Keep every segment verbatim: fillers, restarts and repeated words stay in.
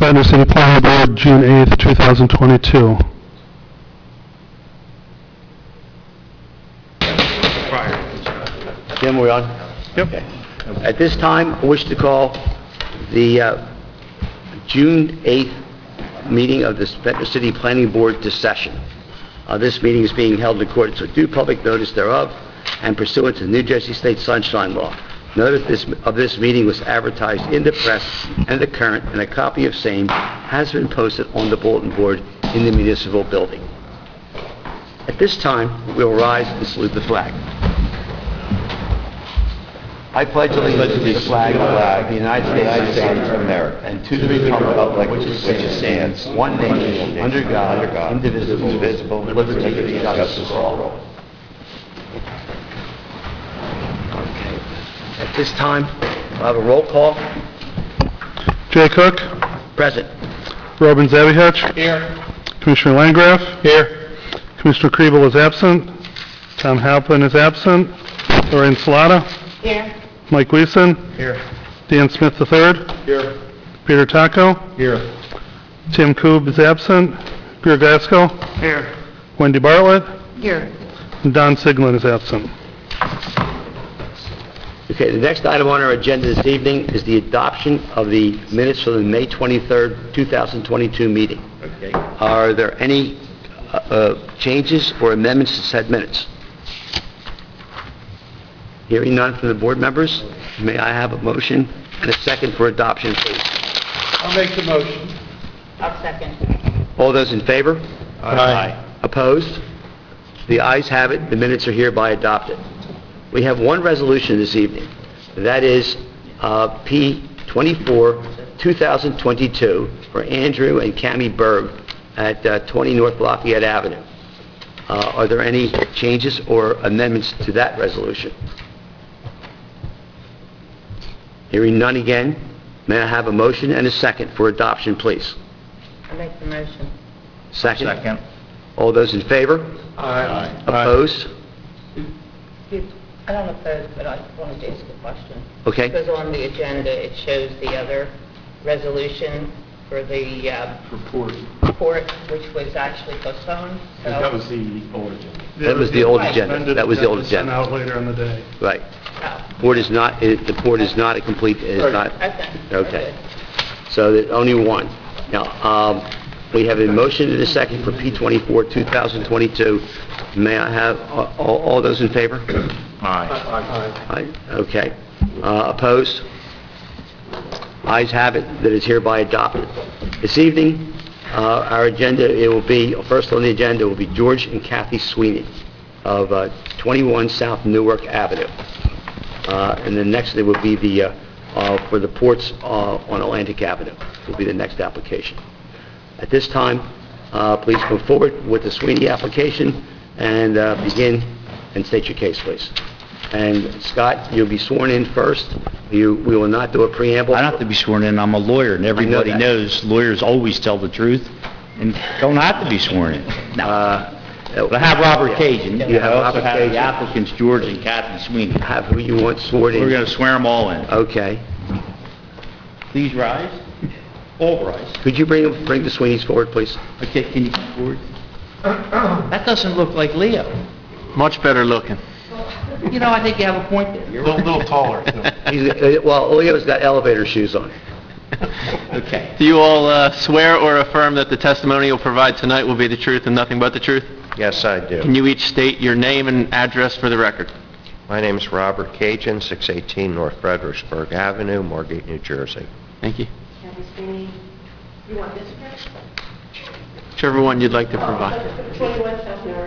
Ventnor City Planning Board, June eighth, two thousand twenty-two. Jim, we're on? Yep. Okay. At this time, I wish to call the uh, June eighth meeting of the Ventnor City Planning Board to session. Uh, This meeting is being held in accordance with due public notice thereof and pursuant to the New Jersey State Sunshine Law. Notice this, of this meeting was advertised in the press and the Current, and a copy of same has been posted on the bulletin board in the municipal building. At this time, we'll rise and salute the flag. I pledge allegiance to the flag of the United States of America and to the republic which stands one nation under God, indivisible, with liberty and justice for all. Okay. At this time, we'll have a roll call. Jay Cook, Present. Robin Zabihach, Here. Commissioner Landgraf. Here. Commissioner Kriebel is absent. Tom Halpin is absent. Lorraine Salata. Here. Mike Gleason. Here. Dan Smith the third. Here. Peter Taco. Here. Tim Koob is absent. Pierre Gasco. Here. Wendy Bartlett. Here. And Don Siglin is absent. Okay, the next item on our agenda this evening is the adoption of the minutes for the May twenty-third, two thousand twenty-two meeting. Okay. Are there any uh, uh, changes or amendments to said minutes? Hearing none from the board members, may I have a motion and a second for adoption, please? I'll make the motion. I'll second. All those in favor? Aye. Opposed? The ayes have it, the minutes are hereby adopted. We have one resolution this evening. That is uh, P twenty-four, two thousand twenty-two for Andrew and Cammie Berg at uh, twenty North Lafayette Avenue. Uh, Are there any changes or amendments to that resolution? Hearing none again, may I have a motion and a second for adoption, please? I'll make the motion. Second? Second. All those in favor? Aye. Opposed? You- I don't oppose, but I wanted to ask a question. Okay. Because on the agenda, it shows the other resolution for the uh, Report. report, which was actually postponed. So That was the old agenda. That was the old Right. agenda. That was the old Sent agenda. out later in the day. Right. Oh, Board is not, it- the board is not a complete, is not, okay. okay. So that only one. Now, um, we have a motion and a second for P twenty-four, two thousand twenty-two. May I have, uh, all all those in favor? Aye. Aye. Okay. Uh, Opposed? Ayes have it, that is hereby adopted. This evening, uh, our agenda, it will be, first on the agenda will be George and Kathy Sweeney of uh, twenty-one South Newark Avenue. Uh, And then next, there will be the, uh, uh, for the ports uh, on Atlantic Avenue, will be the next application. At this time, uh, please come forward with the Sweeney application and uh, begin and state your case, please. And Scott, you'll be sworn in first. You, we will not do a preamble. I don't have to be sworn in, I'm a lawyer, and everybody that. knows lawyers always tell the truth and don't have to be sworn in. No. Uh, But I have Robert Cajun. You have I also Robert have Cajun. the applicants, George and Kathy Sweeney. Have who you want sworn in. We're going to swear them all in. Okay. Please rise. All rise. Could you bring, bring the Sweeneys forward, please? Okay, can you come forward? That doesn't look like Leo. Much better looking. You know, I think you have a point there. A You're little, little taller, too. He's, uh, well, Leo's got elevator shoes on. okay. Do you all uh, swear or affirm that the testimony you'll provide tonight will be the truth and nothing but the truth? Yes, I do. Can you each state your name and address for the record? My name is Robert Cajun, six eighteen North Fredericksburg Avenue, Moorgate, New Jersey. Thank you. Kathy Sweeney, you want this address? Whichever one you'd like to provide. twenty-one South Newark.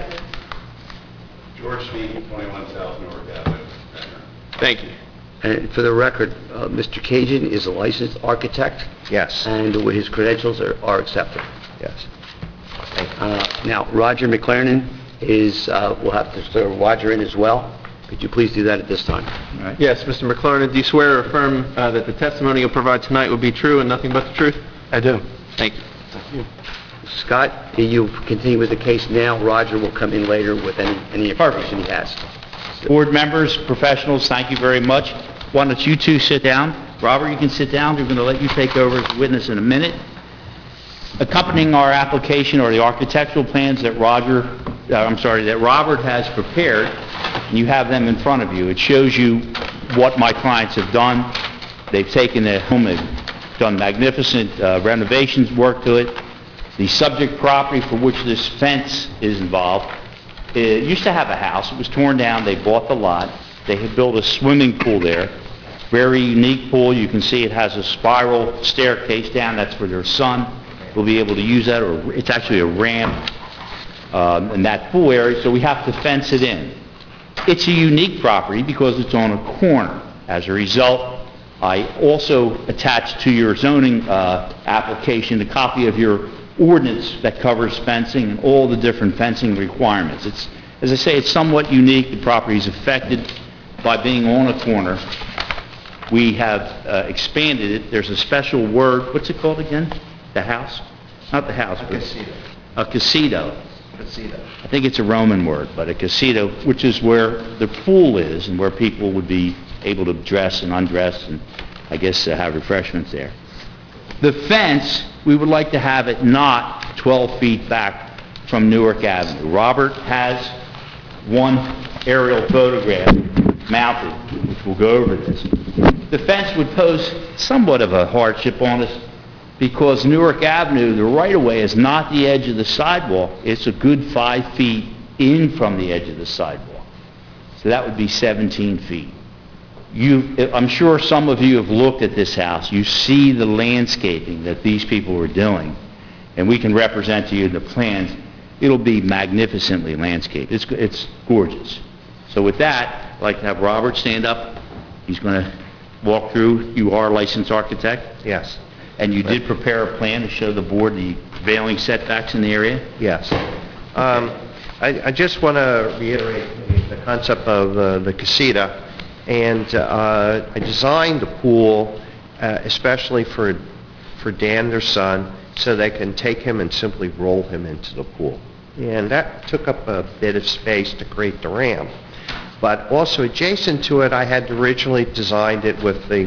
George Sweeney, twenty-one South Newark Avenue. Thank you. And for the record, uh, Mister Cajun is a licensed architect, Yes, and his credentials are, are accepted. yes. Uh, Now, Roger McLaren is, uh, we'll have to throw Roger in as well. Could you please do that at this time? Yes, Mister McLaren, do you swear or affirm uh, that the testimony you'll provide tonight will be true and nothing but the truth? I do. Thank you. Scott, you continue with the case now. Roger will come in later with any, any information he has. Board members, professionals, thank you very much. Why don't you two sit down? Robert, you can sit down. We're going to let you take over as a witness in a minute. Accompanying our application are the architectural plans that Roger, uh, I'm sorry, that Robert has prepared, and you have them in front of you. It shows you what my clients have done. They've taken the home, they've done magnificent uh, renovations, work to it. The subject property for which this fence is involved, it used to have a house. It was torn down. They bought the lot. They had built a swimming pool there. Very unique pool. You can see it has a spiral staircase down. That's for their son. We'll be able to use that, or it's actually a ramp um, in that pool area, so we have to fence it in. It's a unique property because it's on a corner. As a result, I also attached to your zoning uh, application a copy of your ordinance that covers fencing and all the different fencing requirements. It's, as I say, it's somewhat unique. The property is affected by being on a corner. We have uh, expanded it. There's a special word. What's it called again? The house? Not the house. A casito. A casito. Casita. I think it's a Roman word, but a casito, which is where the pool is and where people would be able to dress and undress and, I guess, uh, have refreshments there. The fence, we would like to have it not twelve feet back from Newark Avenue. Robert has one aerial photograph mounted, which will go over this. The fence would pose somewhat of a hardship on us because Newark Avenue, the right-of-way is not the edge of the sidewalk. It's a good five feet in from the edge of the sidewalk. So that would be seventeen feet. You, I'm sure some of you have looked at this house. You see the landscaping that these people were doing, and we can represent to you the plans. It'll be magnificently landscaped. It's, it's gorgeous. So with that, I'd like to have Robert stand up. He's going to walk through. You are a licensed architect? Yes. And you did prepare a plan to show the board the prevailing setbacks in the area? Yes. Um, I I just want to reiterate the concept of uh, the casita, and uh, I designed the pool uh, especially for for Dan, their son, so they can take him and simply roll him into the pool. And that took up a bit of space to create the ramp. But also adjacent to it, I had originally designed it with the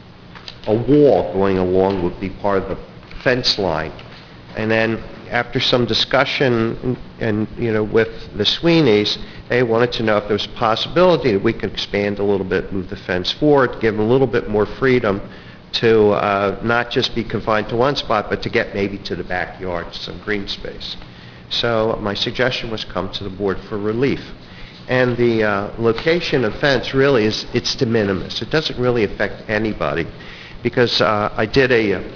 a wall going along would be part of the fence line. And then after some discussion and, and, you know, with the Sweeneys, they wanted to know if there was a possibility that we could expand a little bit, move the fence forward, give them a little bit more freedom to uh, not just be confined to one spot, but to get maybe to the backyard, some green space. So my suggestion was come to the board for relief. And the uh, location of fence really is, it's de minimis. It doesn't really affect anybody. Because uh, I did a, uh,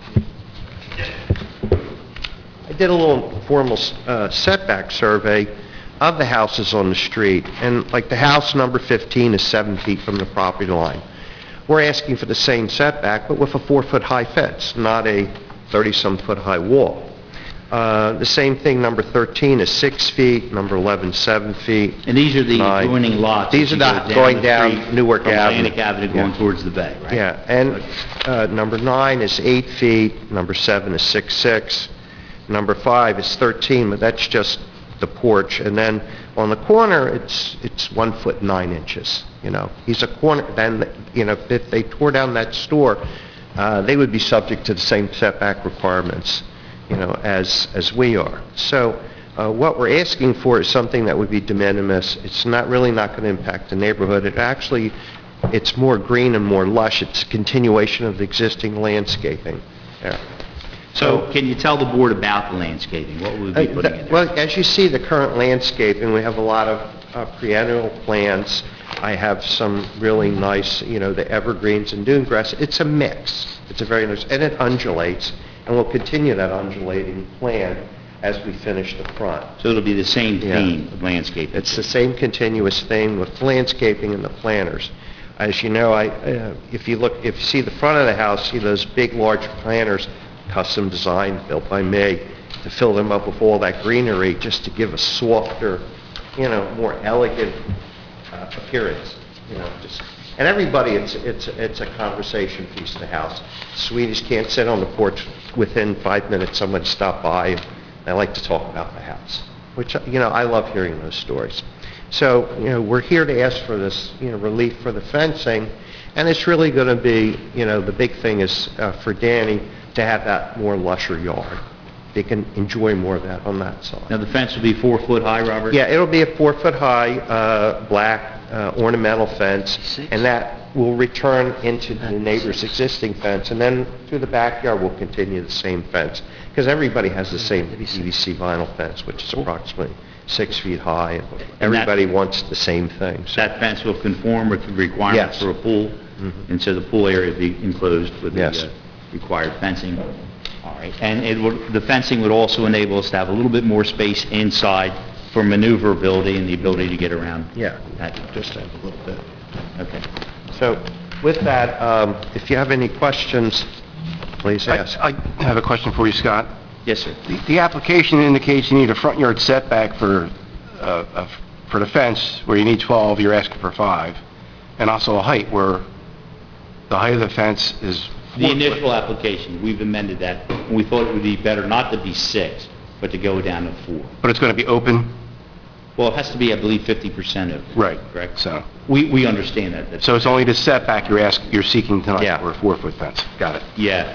I did a little formal uh, setback survey of the houses on the street, and like the house number fifteen is seven feet from the property line. We're asking for the same setback, but with a four-foot-high fence, not a thirty-some foot high wall. Uh, the same thing, number thirteen is six feet, number eleven, seven feet. And these are the nine. adjoining lots. These as are you not go going the down street Newark from Avenue. Atlantic Avenue going Yeah. towards the bay, right? Yeah, and uh, number nine is eight feet, number seven is six, six, number five is thirteen, but that's just the porch, and then on the corner, it's it's one foot nine inches, you know. He's a corner, then, you know, if they tore down that store, uh, they would be subject to the same setback requirements, you know, as, as we are. So uh, what we're asking for is something that would be de minimis. It's not really not going to impact the neighborhood. It actually, it's more green and more lush. It's a continuation of the existing landscaping there. So can you tell the board about the landscaping? What would we be Uh, putting th- in there? Well, as you see, the current landscaping, we have a lot of uh, perennial plants. I have some really nice, you know, the evergreens and dune grass. It's a mix. It's a very nice, and it undulates, and we'll continue that undulating plan as we finish the front. So it'll be the same Yeah. theme of landscaping? It's the same continuous thing with landscaping and the planters. As you know, I, uh, if you look, if you see the front of the house, see those big, large planters, custom designed, built by me, to fill them up with all that greenery, just to give a softer, you know, more elegant uh, appearance, you know, just, and everybody, it's, it's, it's a conversation piece, the house. Sweeties can't sit on the porch, within five minutes, somebody stopped by, and they like to talk about the house, which, you know, I love hearing those stories. So, you know, we're here to ask for this, you know, relief for the fencing, And it's really going to be, you know, the big thing is uh, for Danny to have that more lusher yard. They can enjoy more of that on that side. Now, the fence will be four foot high, Robert? Yeah, it'll be a four-foot-high, uh, black uh, ornamental fence, and that will return into the neighbor's existing fence, and then through the backyard, we'll continue the same fence, because everybody has the same P V C vinyl fence, which is approximately six feet high. Everybody wants the same thing. So That fence will conform with the requirements Yes. for a pool, and so the pool area will be enclosed with the Yes. uh, required fencing. All right, and it would, the fencing would also enable us to have a little bit more space inside for maneuverability and the ability to get around. Yeah, That- just have a little bit. Okay. So with that, um, if you have any questions, please I ask. I have a question for you, Scott. Yes, sir. The- The application indicates you need a front yard setback for, uh, uh, for the fence, where you need twelve, you're asking for five, and also a height where the height of the fence is The four foot. initial application, we've amended that, and we thought it would be better not to be six, but to go down to four. But it's going to be open? Well, it has to be, I believe, fifty percent of it. Right. Correct? So, We, we understand that. That's- so it's only the setback you're asking, you're seeking tonight Yeah. for a four-foot fence? Got it. Yeah.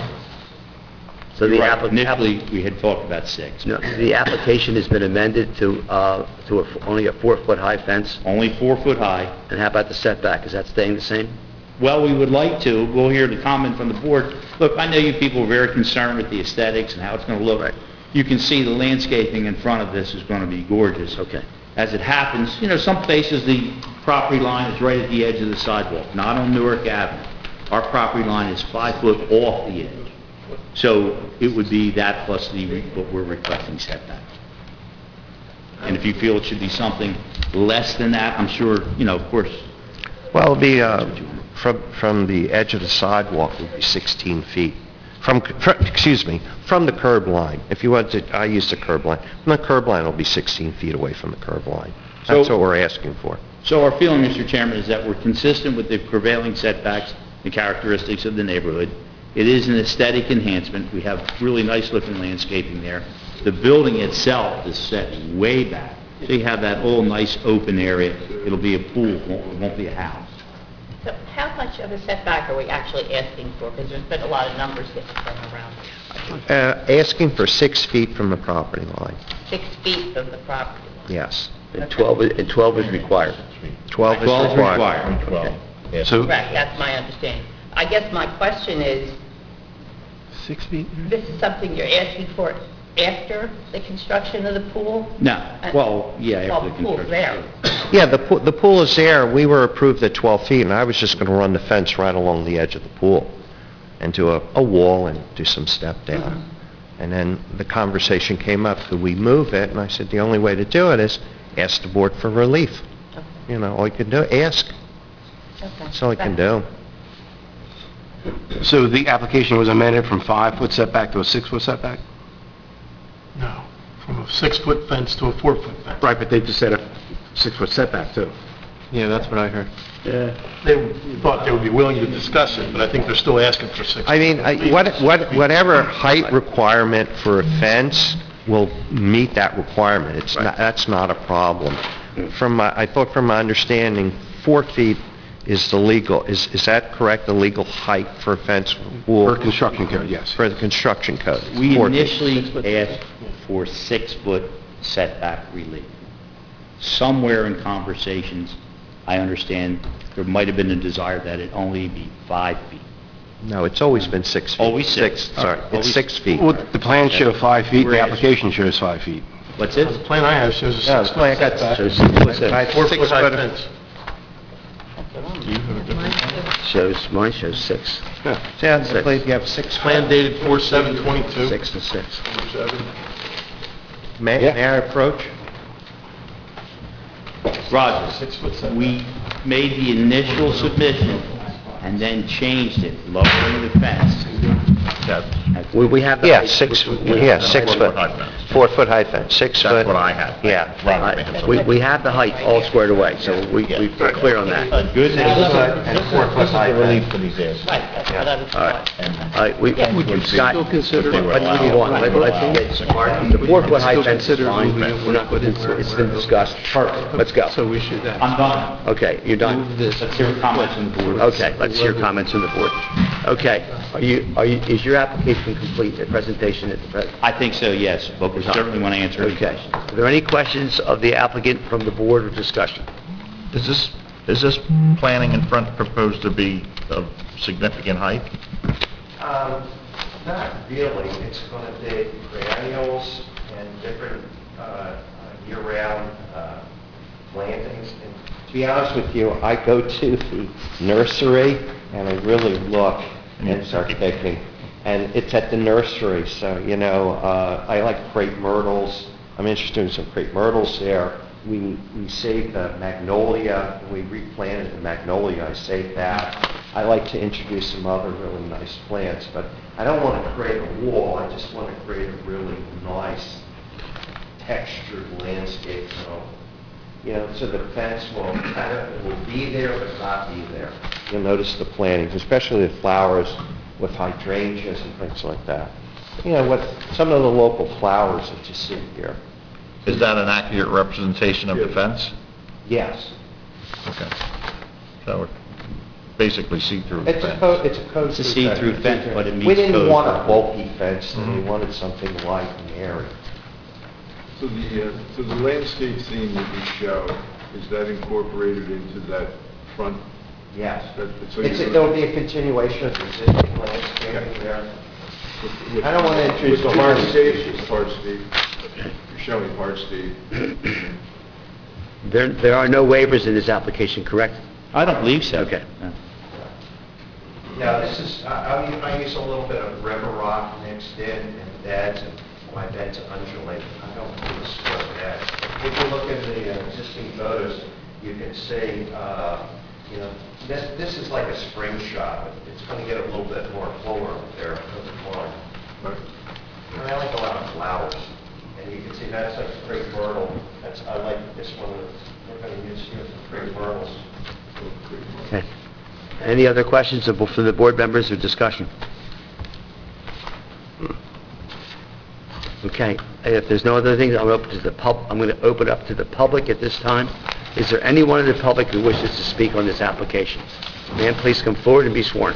So the You're right. applic- Initially, we had talked about six. No, the application has been amended to, uh, to a f- only a four-foot-high fence, Only four foot high. and how about the setback? Is that staying the same? Well, we would like to, we'll hear the comment from the board. Look, I know you people are very concerned with the aesthetics and how it's going to look. Right. You can see the landscaping in front of this is going to be gorgeous. Okay. As it happens, you know, some places the property line is right at the edge of the sidewalk, not on Newark Avenue. Our property line is five foot off the edge. So it would be that plus the, re- what we're requesting setback. And if you feel it should be something less than that, I'm sure, you know, of course, Well, it'll be, uh, from, from the edge of the sidewalk, it will be sixteen feet. From, fr- excuse me, from the curb line. If you want to, I use the curb line. From the curb line, it'll be sixteen feet away from the curb line. That's So- what we're asking for. So our feeling, Mister Chairman, is that we're consistent with the prevailing setbacks and characteristics of the neighborhood. It is an aesthetic enhancement. We have really nice-looking landscaping there. The building itself is set way back, so you have that whole nice open area. It'll be a pool, it won't- it won't be a house. So how much of a setback are we actually asking for? Because there's been a lot of numbers getting thrown around. Uh, asking for six feet from the property line, Six feet from the property line. yes. And twelve, i- and twelve is required. twelve is twelve is required. required. So, Correct, that's my understanding. I guess my question is, six feet? this is something you're asking for after the construction of the pool? No, Uh, well, yeah, Well, after the the pool's construction. there. Yeah, the pool, the pool is there. We were approved at twelve feet, and I was just going to run the fence right along the edge of the pool and do a, a wall and do some step down. And then the conversation came up, could we move it? And I said, the only way to do it is ask the board for relief. You know, all you can do, ask. Okay. That's all you can do. So the application was amended from five-foot setback to a six-foot setback? No, from a six-foot fence to a four-foot fence. Right, but they just said a six-foot setback, too. Yeah, that's what I heard. They thought they would be willing to discuss it, but I think they're still asking for six. I mean, I- what, what, whatever height requirement for a fence will meet that requirement. It's not, that's not a problem. From my, I thought from my understanding, four feet is the legal, is, is that correct, the legal height for a fence For wall? construction code, yes. For the construction code? We Four feet. initially asked for six-foot setback relief. Somewhere in conversations, I understand there might have been a desire that it only be five feet. No, it's always been six feet. Always six. Sorry, Always- it's six feet. Well, the plans show five feet, We're the asking- application shows five feet. What's The it? plan I have shows a No, it's like six-foot I got setback. Shows six foot I- six. six Four-foot high foot- fence. Shows, mine shows six, Yeah, I believe you have six. Plan dated four seven twenty-two. six and six. May may I approach? Roger, Six-foot setback. we made the initial submission and then changed it, lowering the fence. We, we have the... Yeah, height- six, we- we- yeah, six foot. four-foot high fence, six foot. That's what I had. Yeah. Right. We we have the height all squared away, so we- we're clear on that. A good Six foot and four-foot high Relief fence. for these asses. Right, that's what I was All right. thought. All right, we, Scott, Still consider, let's move on. Let- Let's get, the four-foot high fence is fine. We're not, it's been discussed. Let's go. so we should uh, I'm done. Okay, you're done? move this. Let's hear comments from the board. Okay, let's hear comments from the board. Okay, are you, are you, is your application complete, the presentation at the present? I think so, yes, but we certainly want to answer any Okay. questions. Are there any questions of the applicant from the board or discussion? Is this, is this planning in front proposed to be of significant height? Um, Not really. It's going to be perennials and different uh, uh, year-round uh, plantings. And to be honest with you, I go to the nursery and I really look and start picking. And it's at the nursery, so, you know, uh, I like crepe myrtles. I'm interested in some crepe myrtles there. We we saved the magnolia, and we replanted the magnolia. I saved that. I like to introduce some other really nice plants, but I don't want to create a wall. I just want to create a really nice textured landscape. So, you know, so the fence will kind of, it will be there but not be there. You'll notice the plantings, especially the flowers with hydrangeas and things like that. You know, with some of the local flowers that you see here. Is that an accurate representation of the fence? Yes. Okay. So we're basically see-through It's a fence. code, it's a code. It's a see-through fence, but it meets We didn't code. want a bulky fence, and we wanted something light and airy. So the, uh, so the landscape scene that you show, is that incorporated into that front? Yes. That- so It's, you're a- there'll gonna- be a continuation of the existing landscaping there. with- with- I don't wanna introduce With the the hardscape. hardscape, with hardscape, you're showing hardscape. There, there are no waivers in this application, correct? I don't believe so. Okay. No. Now, this is, I, I I use a little bit of river rock mixed in and beds, and my beds undulate. I don't do a square bed. If you look at the uh, existing photos, you can see, uh, you know, this, this is like a spring shot. It's going to get a little bit more fuller up there over time. Right. And I like a lot of flowers. And you can see that's like crepe myrtle. That's, I like this one that we're going to use here for crepe myrtles. Okay. Any other questions of- from the board members or discussion? Okay, if there's no other things, I'm open to the pub, I'm going to open up to the public at this time. Is there anyone in the public who wishes to speak on this application? Ma'am, please come forward and be sworn.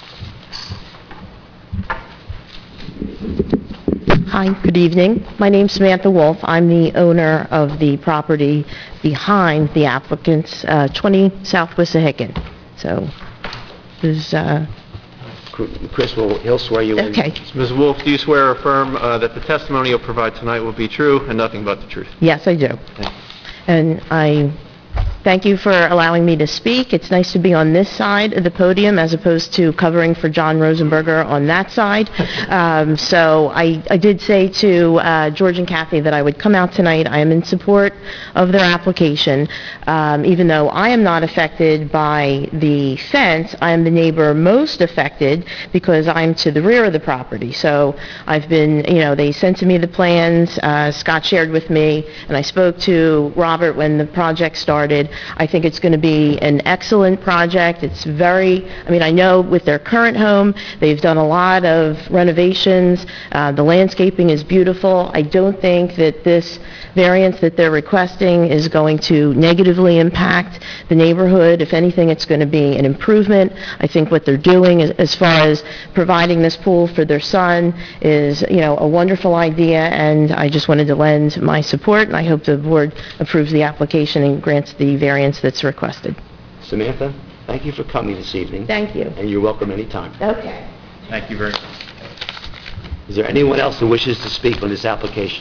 Hi, good evening. My name's Samantha Wolf. I'm the owner of the property behind the applicant's, uh, twenty South Wissahickon. So, there's, uh, Chris will, he'll swear you in. okay, Miz Wolf, do you swear or affirm uh, that the testimony you'll provide tonight will be true and nothing but the truth? yes, I do. And I thank you for allowing me to speak. It's nice to be on this side of the podium as opposed to covering for John Rosenberger on that side. Um, So I I did say to uh, George and Kathy that I would come out tonight. I am in support of their application. Um, Even though I am not affected by the fence, I am the neighbor most affected because I'm to the rear of the property. So I've been, you know, they sent to me the plans, uh, Scott shared with me, and I spoke to Robert when the project started. I think it's going to be an excellent project. It's very, I mean, I know with their current home, they've done a lot of renovations. Uh, The landscaping is beautiful. I don't think that this variance that they're requesting is going to negatively impact the neighborhood. If anything, it's going to be an improvement. I think what they're doing as- as far as providing this pool for their son is, you know, a wonderful idea, and I just wanted to lend my support, and I hope the board approves the application and grants the variance that's requested. Samantha, thank you for coming this evening. Thank you. And you're welcome anytime. Okay. Thank you very much. Is there anyone else who wishes to speak on this application?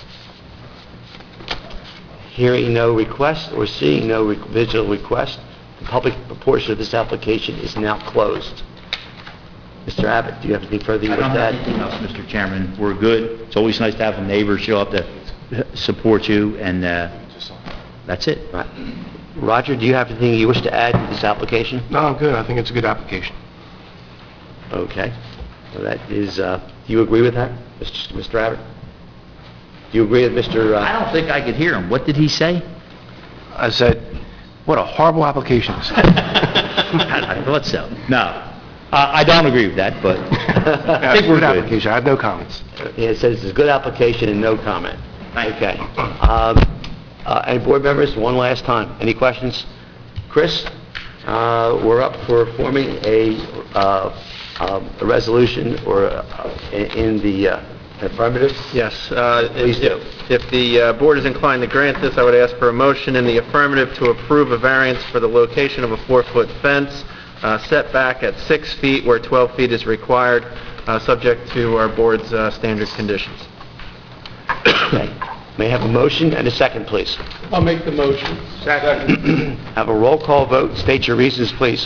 Hearing no request or seeing no re- visual request, the public portion of this application is now closed. Mister Abbott, do you have anything further you I wish don't to have add? anything else, Mister Chairman. We're good. It's always nice to have a neighbor show up to support you, and uh, that's it. Right. Roger, do you have anything you wish to add to this application? No, I'm good. I think it's a good application. Okay. So that is, uh, do you agree with that, Mister Mister Abbott? Do you agree with Mister I uh, don't think I could hear him. What did he say? I said, what a horrible application this is. I thought so. No. Uh, I don't agree with that, but I think we're Good good. application, I have no comments. Yeah, it says it's a good application and no comment. Thank you. Okay. Um, uh, Any board members, one last time, any questions? Chris, uh, we're up for forming a uh, um, a resolution or uh, in in the uh, affirmative? Yes. uh, Please do. if- If the uh, board is inclined to grant this, I would ask for a motion in the affirmative to approve a variance for the location of a four-foot fence uh, setback at six feet where twelve feet is required, uh, subject to our board's uh, standard conditions. Okay. May I have a motion and a second, please? I'll make the motion. Have a roll call vote. State your reasons, please.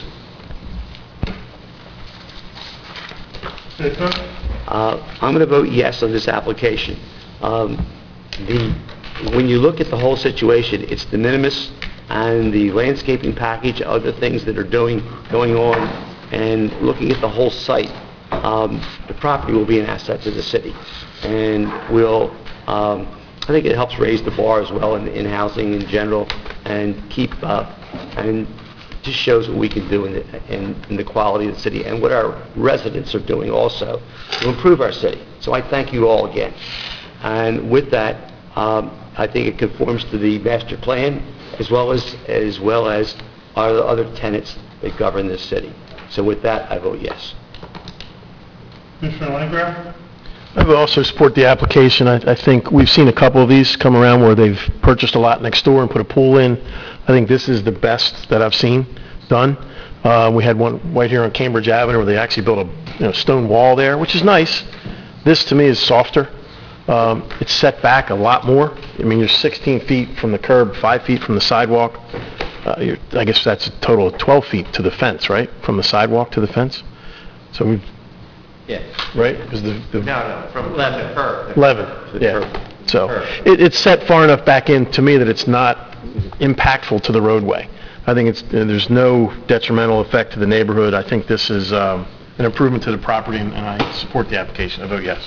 Uh, I'm going to vote yes on this application. Um, The, when you look at the whole situation, it's de minimis, and the landscaping package, other things that are doing, going on, and looking at the whole site, um, the property will be an asset to the city. And will, um, I think it helps raise the bar as well in, in housing in general, and keep, uh, and just shows what we can do in the, in, in the quality of the city, and what our residents are doing also to improve our city. So I thank you all again. And with that, um, I think it conforms to the master plan as well as, as well as our other tenets that govern this city. So with that, I vote yes. Commissioner Landgraf? I would also support the application. I I think we've seen a couple of these come around where they've purchased a lot next door and put a pool in. I think this is the best that I've seen done. Uh, We had one right here on Cambridge Avenue where they actually built a, you know, stone wall there, which is nice. This, to me, is softer. Um, It's set back a lot more. I mean, you're sixteen feet from the curb, five feet from the sidewalk. Uh, you're- I guess that's a total of twelve feet to the fence, right? From the sidewalk to the fence? So we've, Yeah. right? Because the the No, no, from eleven curve. eleven, yeah. So it, it's set far enough back in, to me, that it's not impactful to the roadway. I think it's, there's no detrimental effect to the neighborhood. I think this is um, an improvement to the property, and and I support the application. I vote yes.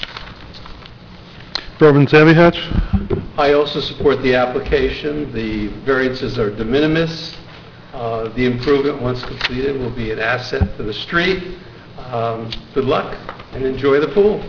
Robin Zabihatch? I also support the application. The variances are de minimis. Uh, The improvement, once completed, will be an asset to the street. Um, Good luck, and enjoy the pool.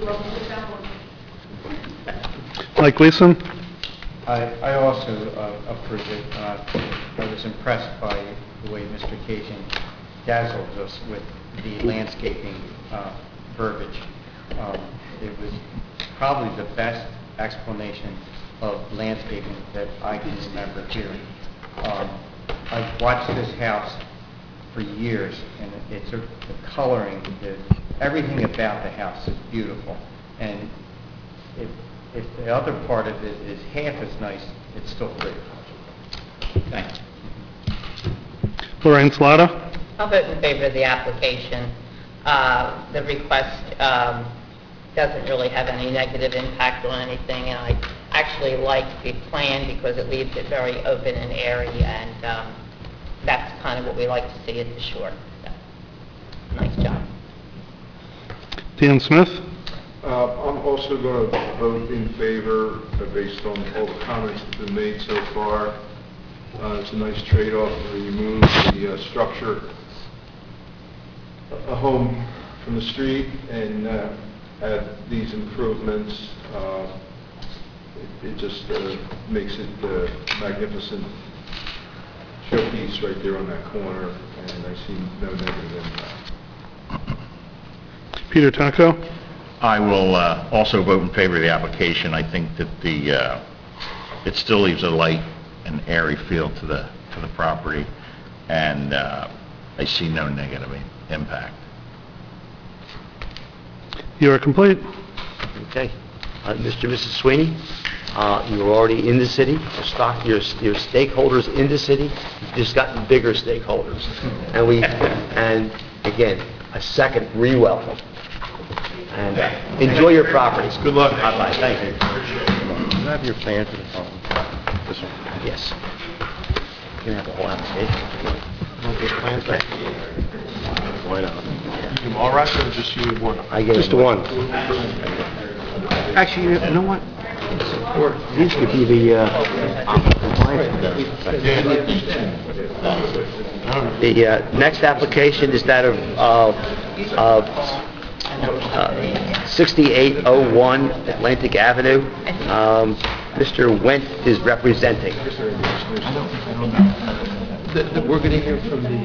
Mike Gleason? I I also uh, approve it. Uh, I was impressed by the way Mister Cajun dazzled us with the landscaping uh, verbiage. Um, It was probably the best explanation of landscaping that I can remember hearing. Um, I've watched this house for years, and it's a- the coloring, the, everything about the house is beautiful. And if, if the other part of it is half as nice, it's still pretty. Thank you. Lorraine Salata? I'll vote in favor of the application. Uh, The request um, doesn't really have any negative impact on anything, and I actually like the plan because it leaves it very open and airy, and um, that's kind of what we like to see at the shore. So, nice job. Dan Smith? Uh, I'm also going to vote in favor uh, based on all the comments that have been made so far. Uh, It's a nice trade-off to remove the uh, structure, a home from the street, and uh, add these improvements. Uh, It it just uh, makes it uh, magnificent showpiece right there on that corner, and I see no negative impact. Peter Taco? I will uh, also vote in favor of the application. I think that the, uh, it still leaves a light and airy feel to the, to the property, and uh, I see no negative i- impact. You are complete. Okay. Uh, Mister and Missus Sweeney, uh, you're already in the city, your stock, your your stakeholders in the city, you've just gotten bigger stakeholders. And we, and again, a second re-welcome. And uh, enjoy your properties. Good luck. Bye-bye, thank you. Do you have your plan for the phone? This one? Yes. You can have the whole application. Okay. Why not? You all right, or just you one? I gave Just the him one. Actually, you know what? These could be the, uh, The uh, next application is that of uh, of, uh, sixty-eight oh one Atlantic Avenue. Um, Mister Wendt is representing. The- the- We're going to hear from the...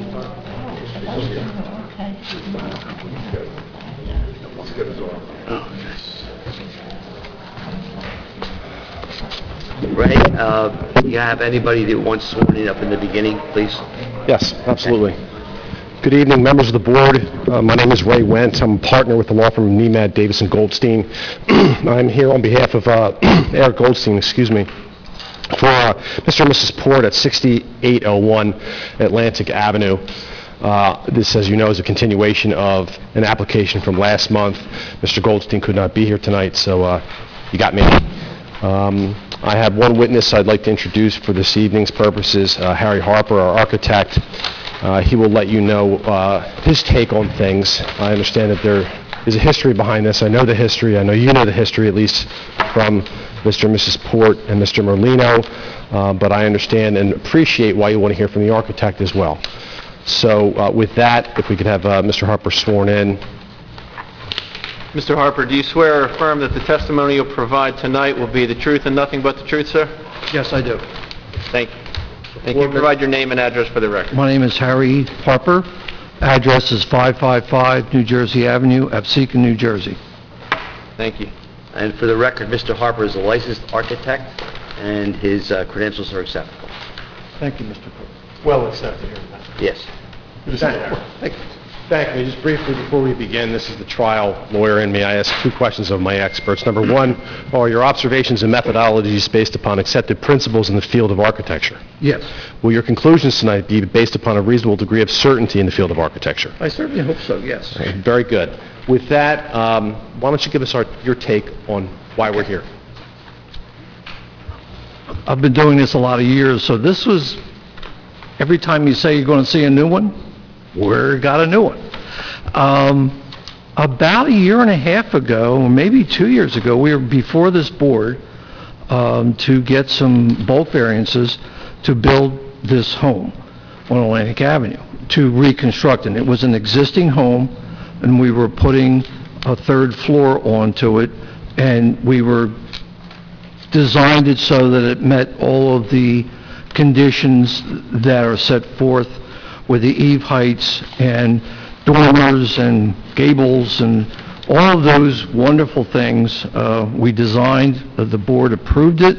Ray, uh, you have anybody that wants sworn in up in the beginning, please? Yes, absolutely. Good evening, members of the board. Uh, My name is Ray Wendt. I'm a partner with the law firm Nemad Davis and Goldstein. I'm here on behalf of uh, Eric Goldstein, excuse me, for uh, Mister and Missus Port at sixty-eight oh one Atlantic Avenue. Uh, This, as you know, is a continuation of an application from last month. Mister Goldstein could not be here tonight, so uh, you got me. Um, I have one witness I'd like to introduce for this evening's purposes, uh, Harry Harper, our architect. Uh, He will let you know uh, his take on things. I understand that there is a history behind this. I know the history. I know you know the history, at least from Mister and Missus Port and Mister Merlino, uh, but I understand and appreciate why you want to hear from the architect as well. So uh, with that, if we could have uh, Mister Harper sworn in. Mister Harper, do you swear or affirm that the testimony you'll provide tonight will be the truth and nothing but the truth, sir? Yes, I do. Thank you. Thank you. Provide your name and address for the record. My name is Harry Harper. Address is five five five New Jersey Avenue, Absecon, New Jersey. Thank you. And for the record, Mister Harper is a licensed architect, and his uh, credentials are acceptable. Thank you, Mister Cook. Well accepted here. Yes. Thank you. Thank you. Just briefly, before we begin, this is the trial lawyer in me. I ask two questions of my experts. Number one, are your observations and methodologies based upon accepted principles in the field of architecture? Yes, Will your conclusions tonight be based upon a reasonable degree of certainty in the field of architecture? I certainly hope so, yes. Okay, very good. With that, um, why don't you give us our, your take on why we're here? I've been doing this a lot of years, so this was, every time you say you're going to see a new one, we got a new one. Um, About a year and a half ago, or maybe two years ago, we were before this board um, to get some bulk variances to build this home on Atlantic Avenue, to reconstruct it. It was an existing home, and we were putting a third floor onto it, and we were designed it so that it met all of the conditions that are set forth with the eave heights and dormers and gables and all of those wonderful things. Uh, we designed, uh, the board approved it,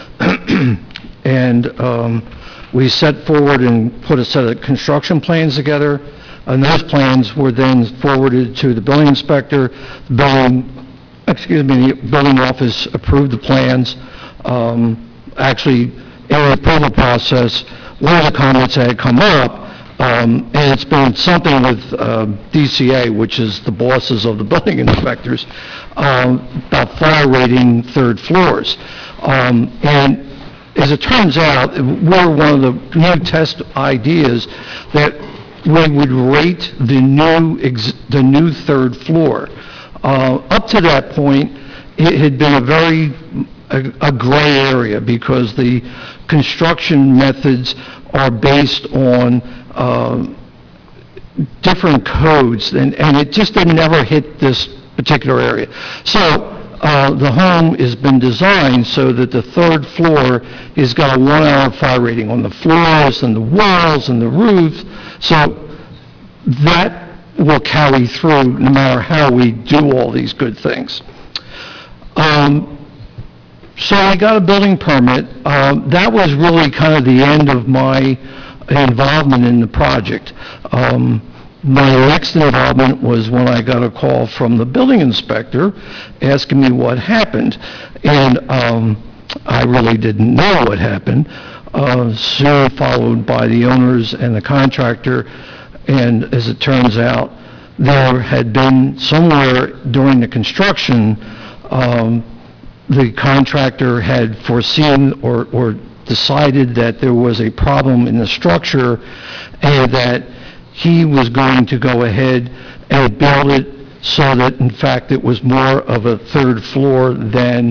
and um, we set forward and put a set of construction plans together, and those plans were then forwarded to the building inspector. The building, excuse me, the building office approved the plans. Um, Actually, in the approval process, one of the comments that had come up, um, and it's been something with uh, D C A, which is the bosses of the building inspectors, um, about fire rating third floors. Um, And as it turns out, we're one of the new test ideas that we would rate the new, ex- the new third floor. Uh, Up to that point, it had been a very, a a gray area, because the construction methods are based on um, different codes, and, and it just had never hit this particular area. So uh, the home has been designed so that the third floor has got a one-hour fire rating on the floors and the walls and the roofs. So that will carry through no matter how we do all these good things. Um, So I got a building permit. Um, That was really kind of the end of my involvement in the project. Um, My next involvement was when I got a call from the building inspector asking me what happened. And um, I really didn't know what happened. Uh, Soon followed by the owners and the contractor. And as it turns out, there had been somewhere during the construction, um, the contractor had foreseen or, or decided that there was a problem in the structure, and that he was going to go ahead and build it so that, in fact, it was more of a third floor than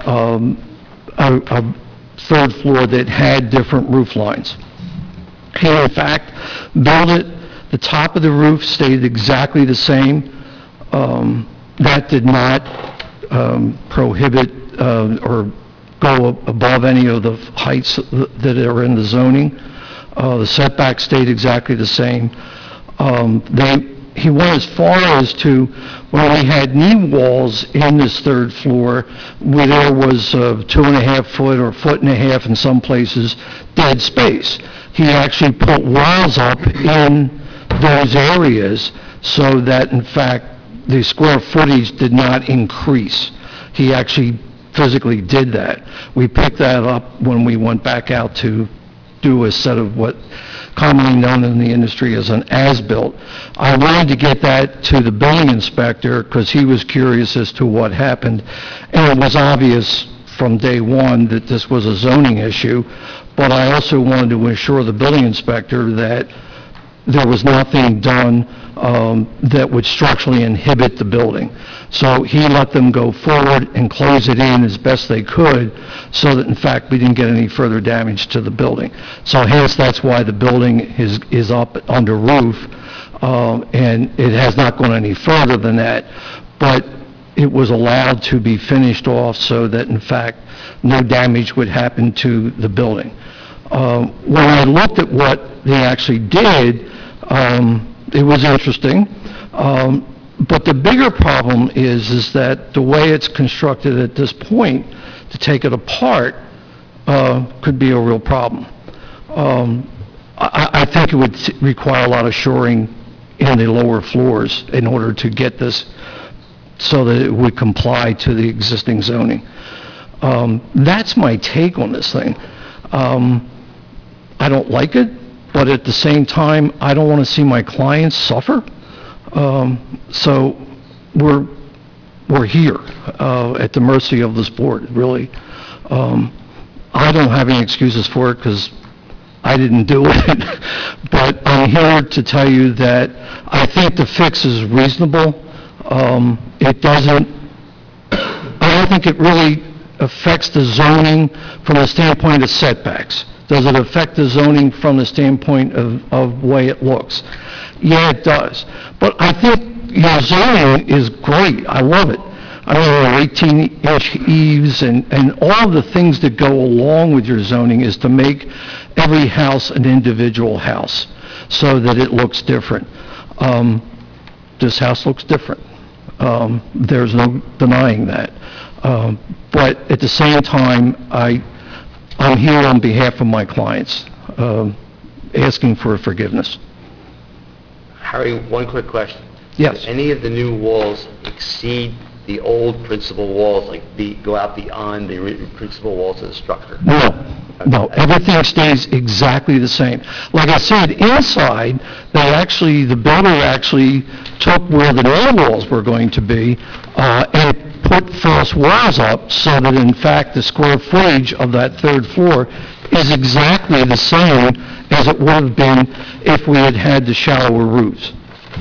um, a, a third floor that had different roof lines. He in fact built it, the top of the roof stayed exactly the same. Um, That did not um, prohibit uh, or go ab- above any of the heights that are in the zoning. Uh, The setback stayed exactly the same. Um, They, he went as far as to, when we had knee walls in this third floor, where there was uh, two and a half foot or foot and a half in some places, dead space. He actually put walls up in those areas so that, in fact, the square footage did not increase. He actually physically did that. We picked that up when we went back out to do a set of what commonly known in the industry as an as-built. I wanted to get that to the building inspector because he was curious as to what happened. And it was obvious from day one that this was a zoning issue, but I also wanted to assure the building inspector that there was nothing done um, that would structurally inhibit the building. So he let them go forward and close it in as best they could so that in fact we didn't get any further damage to the building. So hence that's why the building is, is up under roof um, and it has not gone any further than that. But it was allowed to be finished off so that in fact no damage would happen to the building. Um, when I looked at what they actually did, um, it was interesting. Um, but the bigger problem is, is that the way it's constructed at this point, to take it apart, uh, could be a real problem. Um, I, I think it would t- require a lot of shoring in the lower floors in order to get this so that it would comply to the existing zoning. Um, that's my take on this thing. Um, I don't like it, but at the same time, I don't want to see my clients suffer. Um, so we're, we're here uh, at the mercy of this board, really. Um, I don't have any excuses for it because I didn't do it, but I'm here to tell you that I think the fix is reasonable. Um, it doesn't, I don't think it really affects the zoning from the standpoint of setbacks. Does it affect the zoning from the standpoint of, of the way it looks? Yeah, it does. But I think your zoning is great. I love it. I mean, there are eighteen inch eaves and, and all the things that go along with your zoning is to make every house an individual house so that it looks different. Um, this house looks different. Um, there's no denying that. Um, but at the same time, I, I'm here on behalf of my clients, um, asking for forgiveness. Harry, one quick question. Yes. Do any of the new walls exceed the old principal walls, like be, go out beyond the ri- principal walls of the structure? No, no, everything stays exactly the same. Like I said, inside, they actually, the builder actually took where the new walls were going to be uh, and put false walls up so that in fact the square footage of that third floor is exactly the same as it would have been if we had had the shallower roofs.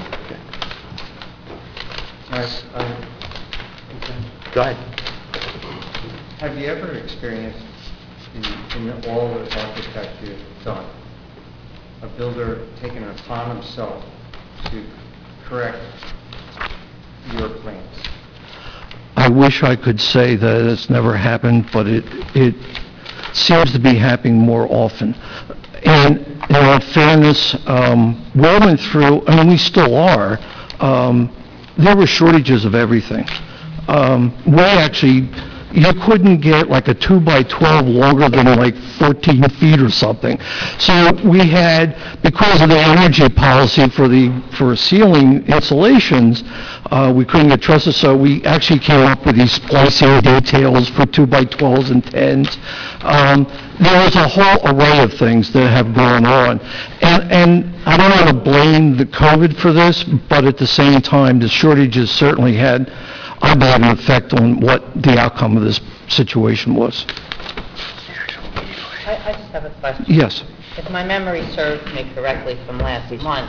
Go ahead. Have you ever experienced in, in all the architecture you've done, a builder taking it upon himself to correct your plans? I wish I could say that it's never happened, but it, it seems to be happening more often. And in all fairness, um, we went through, and we still are, um, there were shortages of everything. Um, we actually, you couldn't get like a two by twelve longer than like fourteen feet or something. So we had, because of the energy policy for the, for ceiling insulations, uh, we couldn't get trusses, so we actually came up with these splicing details for two by twelves and tens. Um, there was a whole array of things that have gone on. And, and I don't want to blame the COVID for this, but at the same time, the shortages certainly had, I believe, an effect on what the outcome of this situation was. I, I just have a question. Yes. If my memory serves me correctly from last month,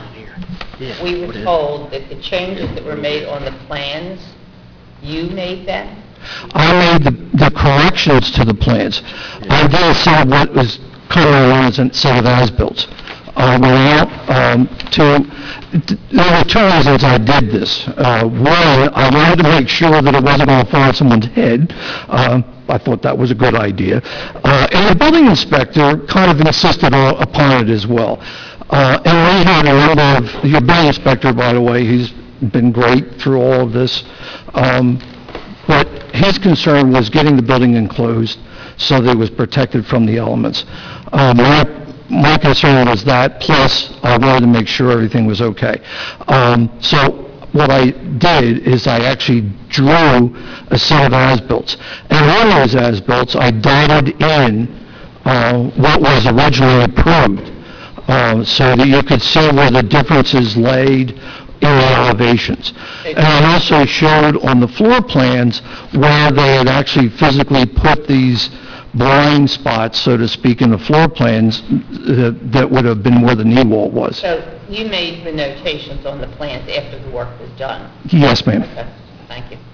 we were told that the changes that were made on the plans, you made them? I made the the corrections to the plans. I did a set of what was currently known as a set of as-built. I went out um, to, there were two reasons I did this. Uh, One, I wanted to make sure that it wasn't going to fall on someone's head. Um, I thought that was a good idea. Uh, And the building inspector kind of insisted o- upon it as well. Uh, And we had a number of, your building inspector, by the way, he's been great through all of this. Um, But his concern was getting the building enclosed so that it was protected from the elements. Uh, My my concern was that, plus I wanted to make sure everything was okay. Um, So what I did is I actually drew a set of as-bills. And on those as-bills, I dotted in uh, what was originally approved, uh, so that you could see where the differences laid in the elevations. And I also showed on the floor plans where they had actually physically put these blind spots, so to speak, in the floor plans uh, that would have been where the knee wall was. So you made the notations on the plans after the work was done? Yes, ma'am. Okay, thank you.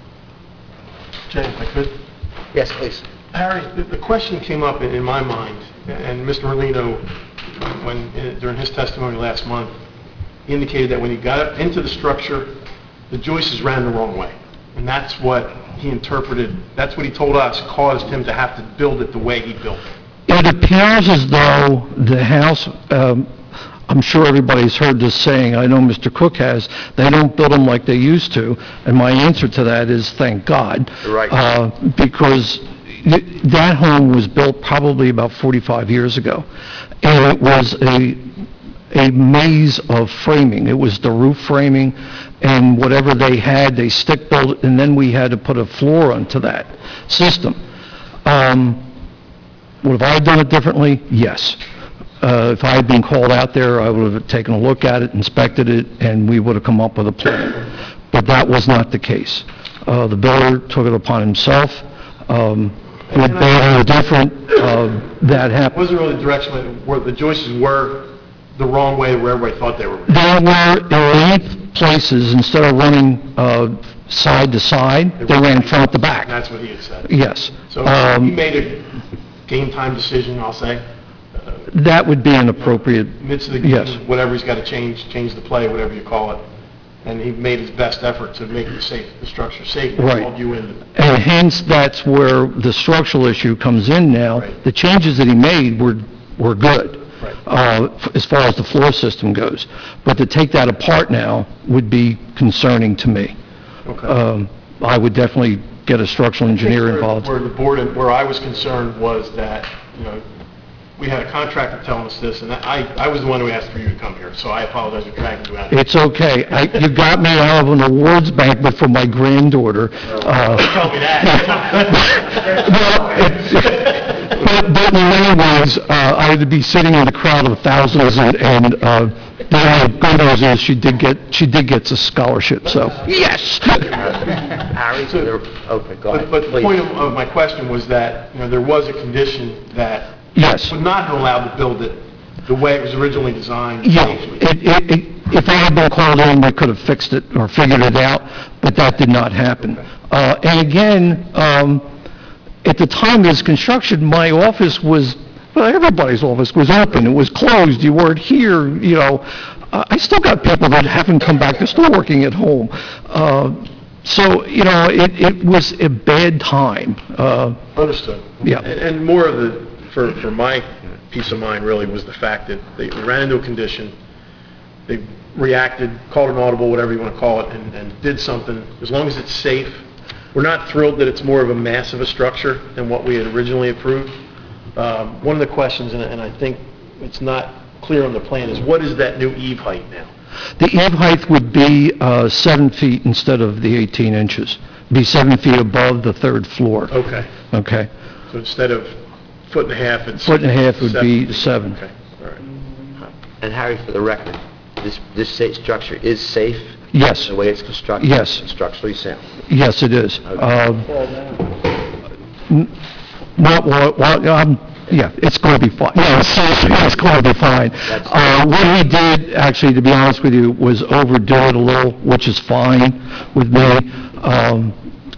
Jay, if I could? Yes, please. Harry, the, the question came up in, in my mind, and Mister Merlino, when, uh, during his testimony last month, he indicated that when he got up into the structure, the joists ran the wrong way. And that's what he interpreted, that's what he told us caused him to have to build it the way he built it. It appears as though the house, um, I'm sure everybody's heard this saying, I know Mister Cook has, they don't build them like they used to, and my answer to that is thank God. Right. Uh, Because th- that home was built probably about forty-five years ago, and it was a, a maze of framing. It was the roof framing, and whatever they had, they stick built it, and then we had to put a floor onto that system. Um, Would have I done it differently? Yes. Uh, If I had been called out there, I would have taken a look at it, inspected it, and we would have come up with a plan. But that was not the case. Uh, The builder took it upon himself. Um, Good, bad, or different, uh, that It happened. wasn't really directional, where the joists were the wrong way where everybody thought they were. They were in eight places, instead of running uh, side to side, they ran front to back. That's what he had said. Yes. So Um, he made a game time decision, I'll say, That would be an appropriate, midst of the yes. game, whatever he's got to change, change the play, whatever you call it. And he made his best effort to make the safe, the structure safe. and Right. called you in. And hence, that's where the structural issue comes in now. Right. The changes that he made were, were good, Right. uh, f- as far as the floor system goes. But to take that apart now would be concerning to me. Okay. Um, I would definitely get a structural engineer Where- involved. Where the board, and where I was concerned was that, you know, we had a contractor telling us this, and I, I was the one who asked for you to come here, so I apologize for dragging you out. It's okay. I- You got me out of an awards banquet for my granddaughter. Uh, Tell me that. But but in many ways, uh, I had to be sitting in a crowd of thousands, and and, uh, the good news is she did get, she did get a scholarship, so, yes! Harry, so there, okay, go ahead, But, but the please. point of, of my question was that, you know, there was a condition that Yes. would not have allowed to build it the way it was originally designed. Yeah, it- it- it- if I had been called in, we could have fixed it or figured it out, but that did not happen. Uh, And again, um, at the time of this construction, my office was, well, everybody's office was open, it was closed, you weren't here, you know. Uh, I still got people that haven't come back, they're still working at home. Uh, So, you know, it it was a bad time. Uh, Understood. Yeah. And and more of the, for, for my peace of mind really, was the fact that they ran into a condition, they reacted, called an audible, whatever you want to call it, and, and did something, as long as it's safe. We're not thrilled that it's more of a mass of a structure than what we had originally approved. Um, One of the questions, and I- and I think it's not clear on the plan, is what is that new eave height now? The eave height would be uh, seven feet instead of the eighteen inches, be seven feet above the third floor. Okay. Okay? So instead of foot and a half, it's... Foot and a half would be feet. seven. Okay, all right. And Harry, for the record, this, this sa- structure is safe? Yes. The way it's constructed? Yes. It's structurally sound? Yes, it is. Um, n- Not, well, well, um, yeah, it's going to be fine. No, seriously, it's going to be fine. Uh, What he did, actually, to be honest with you, was overdo it a little, which is fine with me. Um,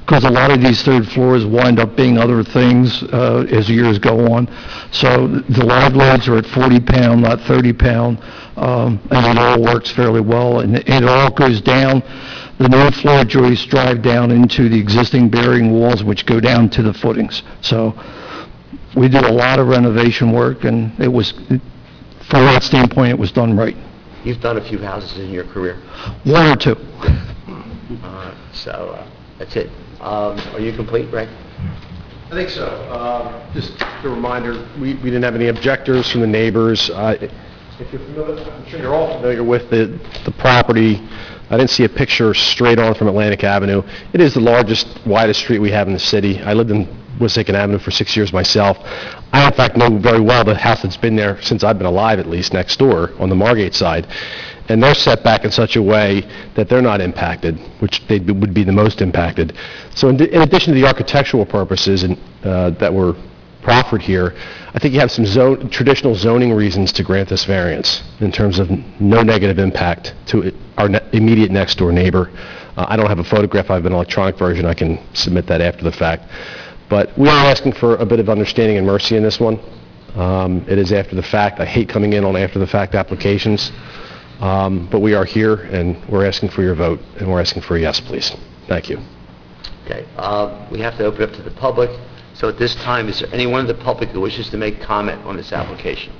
because a lot of these third floors wind up being other things uh, as years go on. So the live loads are at forty pound, not thirty pound, um, and it all works fairly well, and it it all goes down. The new floor joists drive down into the existing bearing walls, which go down to the footings. So we did a lot of renovation work, and it was, from that standpoint, it was done right. You've done a few houses in your career, One or two. uh, so uh, that's it. Um, Are you complete, Ray? I think so. Uh, Just a reminder, we we didn't have any objectors from the neighbors. Uh, If you're familiar, I'm sure you're all familiar with the the property. I didn't see a picture straight on from Atlantic Avenue. It is the largest, widest street we have in the city. I lived in Wissahickon Avenue for six years myself. I, in fact, know very well the house that's been there since I've been alive, at least, next door on the Margate side. And they're set back in such a way that they're not impacted, which they would be the most impacted. So in, in addition to the architectural purposes and, uh, that were proffered here, I think you have some zone, traditional zoning reasons to grant this variance in terms of no negative impact to it, our ne- immediate next-door neighbor. Uh, I don't have a photograph. I have an electronic version. I can submit that after the fact. But we are asking for a bit of understanding and mercy in this one. Um, it is after the fact. I hate coming in on after-the-fact applications. Um, but we are here, and we're asking for your vote, and we're asking for a yes, please. Thank you. Okay, uh, we have to open up to the public. So at this time, is there anyone in the public who wishes to make comment on this application?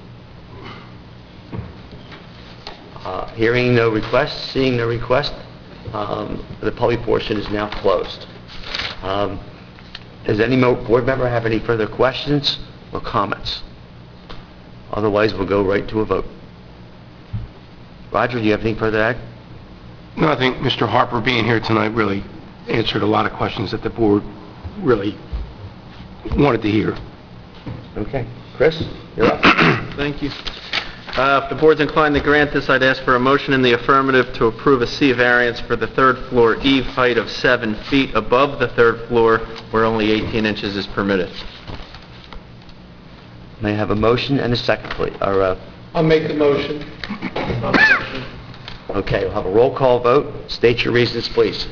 Uh, Hearing no request, seeing no request, um, the public portion is now closed. Um, Does any mo- board member have any further questions or comments? Otherwise, we'll go right to a vote. Roger, do you have anything further to add? No, I think Mister Harper being here tonight really answered a lot of questions that the board really wanted to hear. Okay. Chris, you're up. Thank you. Uh, If the board's inclined to grant this, I'd ask for a motion in the affirmative to approve a C variance for the third floor eave height of seven feet above the third floor where only eighteen inches is permitted. May I have a motion and a second, please? Or, uh, I'll make the motion. okay, we'll have a roll call vote. State your reasons, please.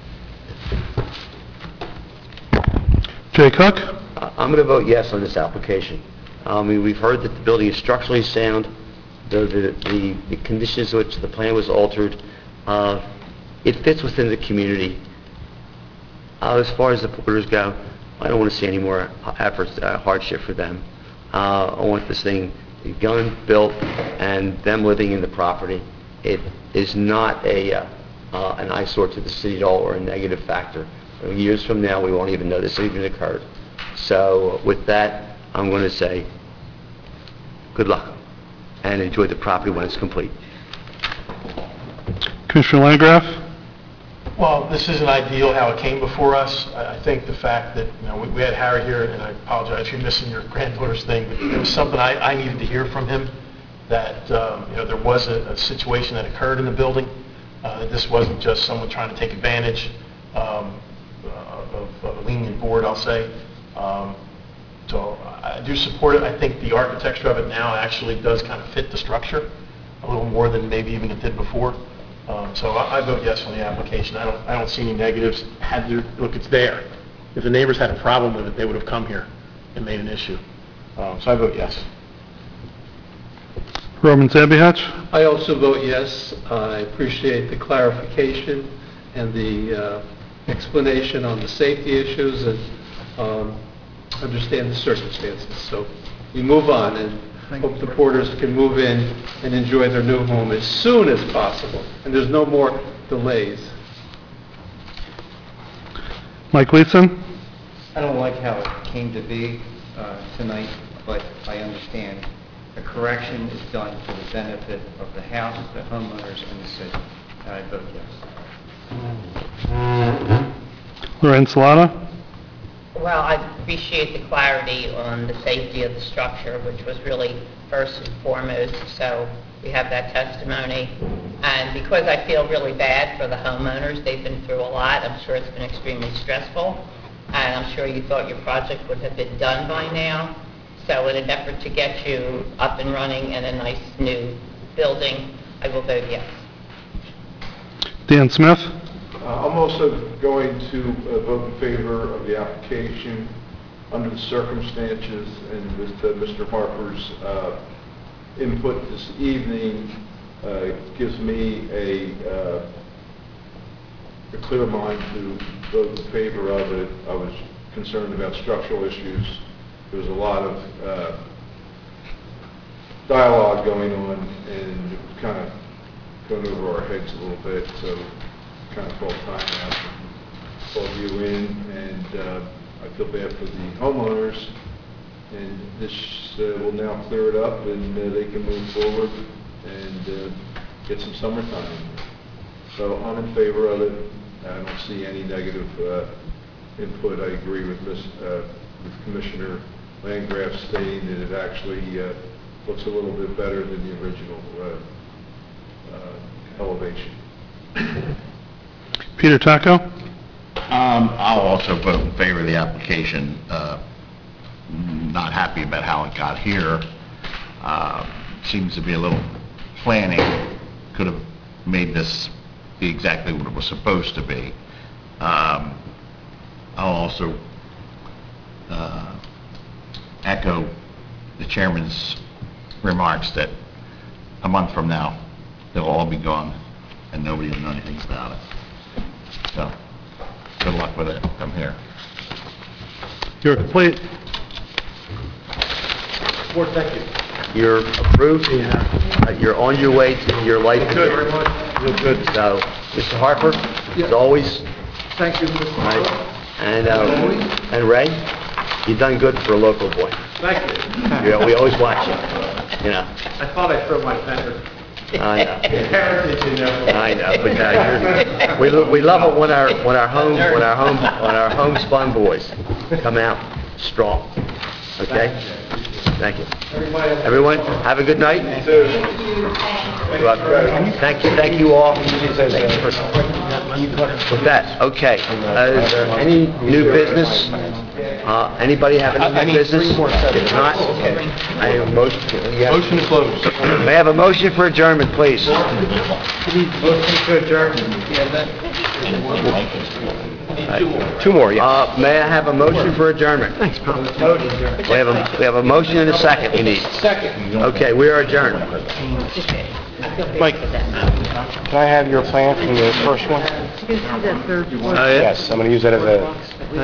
Jay Cook? Uh, I'm going to vote yes on this application. I mean, we've heard that the building is structurally sound, the, the, the the conditions in which the plan was altered. Uh, it fits within the community. Uh, as far as the porters go, I don't want to see any more efforts, uh, hardship for them. Uh, I want this thing done, built, and them living in the property. It is not a, uh, uh, an eyesore to the city at all or a negative factor. Years from now, we won't even know this even occurred. So with that, I'm going to say, good luck, and enjoy the property when it's complete. Commissioner Landgraf? Well, this isn't ideal how it came before us. I I think the fact that, you know, we we had Harry here, and I apologize if you're missing your granddaughter's thing, but it was something I I needed to hear from him, that, um, you know, there was a a situation that occurred in the building, uh, that this wasn't just someone trying to take advantage um, uh, of of a lenient board, I'll say. Um, So I do support it. I think the architecture of it now actually does kind of fit the structure a little more than maybe even it did before. Um, So I I vote yes on the application. I don't, I don't see any negatives. Had there, look, it's there. If the neighbors had a problem with it, they would have come here and made an issue. Um, So I vote yes. Roman Zabiehats? I also vote yes. I appreciate the clarification and the uh, explanation on the safety issues, and um, understand the circumstances. So we move on, and hope the porters can move in and enjoy their new home as soon as possible, and there's no more delays. Mike Leeson? I don't like how it came to be uh, tonight, but I understand. A correction is done for the benefit of the house, the homeowners, and the city. And I vote yes. Lorraine Salata? Well, I appreciate the clarity on the safety of the structure, which was really first and foremost, so we have that testimony. And because I feel really bad for the homeowners, they've been through a lot. I'm sure it's been extremely stressful, and I'm sure you thought your project would have been done by now. So in an effort to get you up and running in a nice new building, I will vote yes. Dan Smith? Uh, I'm also going to uh, vote in favor of the application under the circumstances, and with uh, Mister Harper's uh, input this evening uh, gives me a, uh, a clear mind to vote in favor of it. I was concerned about structural issues. There was a lot of uh, dialogue going on, and it was kind of going over our heads a little bit, so kind of called time out, called you in, and uh, I feel bad for the homeowners, and this uh, will now clear it up, and uh, they can move forward and uh, get some summertime in here. So I'm in favor of it. I don't see any negative uh, input. I agree with, Miz uh, with Commissioner Landgraf stating that it actually uh, looks a little bit better than the original uh, uh, elevation. Peter Taco? Um, I'll also vote in favor of the application. Uh, Not happy about how it got here. Uh, Seems to be a little planning, could have made this be exactly what it was supposed to be. Um, I'll also uh, echo the chairman's remarks that a month from now, they'll all be gone and nobody will know anything about it. So, good luck with it. I'm here. You're complete. Board, thank you. You're approved. Uh, You're on your way to your life. Thank you very much. You're good. So, Mister Harper, as always. Thank you, Mister Harper. And, uh, and Ray, you've done good for a local boy. Thank you. You know, we always watch you, you know. I thought I threw my vendor I know. heritage in there. I know, but uh, you're- we, lo- we love it when our, when our home, when our home, when our homespun boys come out strong. Okay? Thank you. Everyone, have a good night. Good luck. Thank you, thank you all. With that, okay. Uh, is there any new business? Uh, anybody have any new business? If not, I have a motion. Motion to close. May I have a motion for adjournment, please? Motion to adjourn. Two more, yeah. Uh, may I have a motion for adjournment? Thanks, Paul. We have a, we have a motion and a second we need. Second. Okay, we are adjourned. Mike, can I have your plan from the first one? Oh, yeah? Yes, I'm going to use that as a